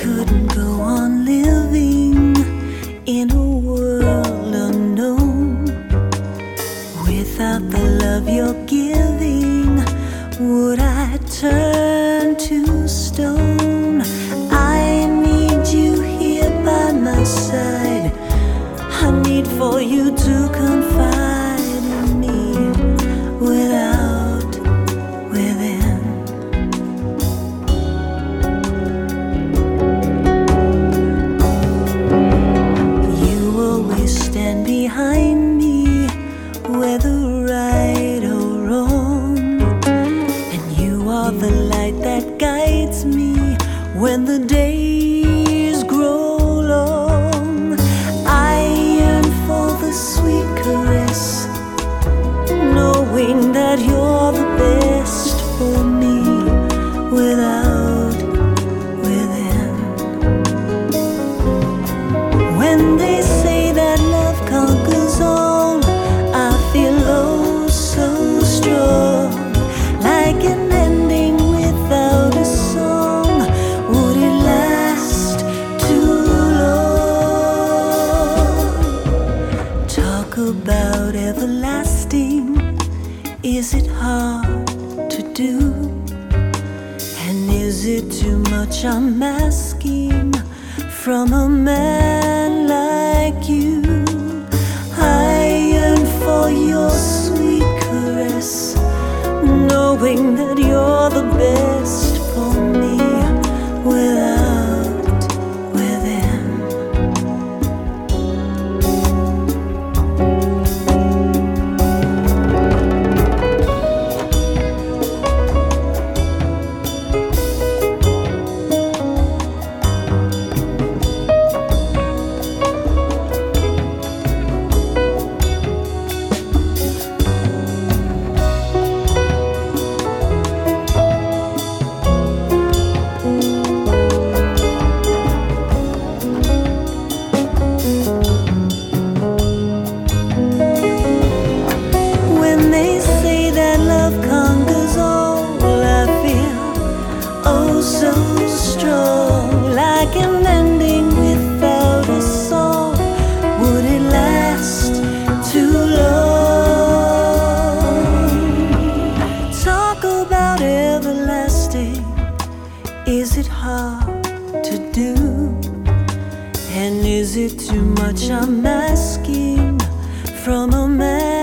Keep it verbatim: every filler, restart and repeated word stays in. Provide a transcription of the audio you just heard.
couldn't go on living in a world unknown. Without the love you're giving, would I turn to stone? I need you here by my side. I need for you to confide in me without, within. You always stand behind me, whether right or wrong, and you are the light that guides me when the days grow long. I yearn for the sweet caress, knowing that you're the best for me without, within. When they say that love conquers all, I feel oh so strong, like an ending without a song. Would it last too long? Talk about everlasting. Is it hard to do? And is it too much I'm asking from a man like you? I yearn for your sweet caress, knowing that you're the best for me without, within. When they say that love conquers all, I feel oh so strong, like an ending without a song. Would it last too long? Talk about everlasting. Is it hard to do? And is it too much I'm asking from a man